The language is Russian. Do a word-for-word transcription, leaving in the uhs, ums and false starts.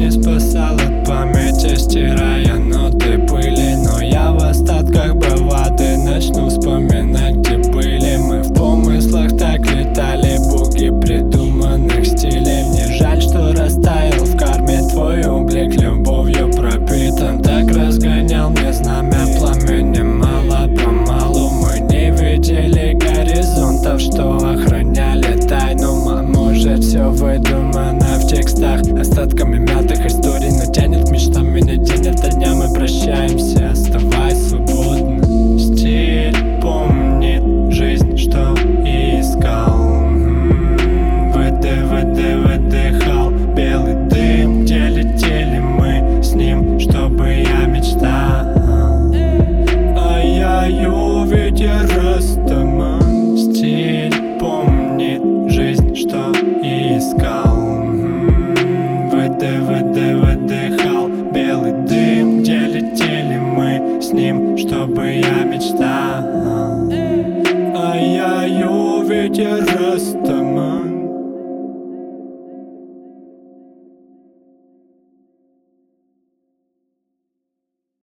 не спасал от памяти, стирая ноты пыли. Но я в остатках бравады начну вспоминать, где были мы. В помыслах так летали буги придуманных стилей. Мне жаль, что растаял в карме твой облик, любовью пропитан. Так разгонял мне знамя пламенем, мало-помалу мы не видели горизонтов, что охраняли тайну. А может, все выдумано в текстах, остатками мятых историй, но тянет к мечтам, меня день ото дня мы прощаемся с тобой.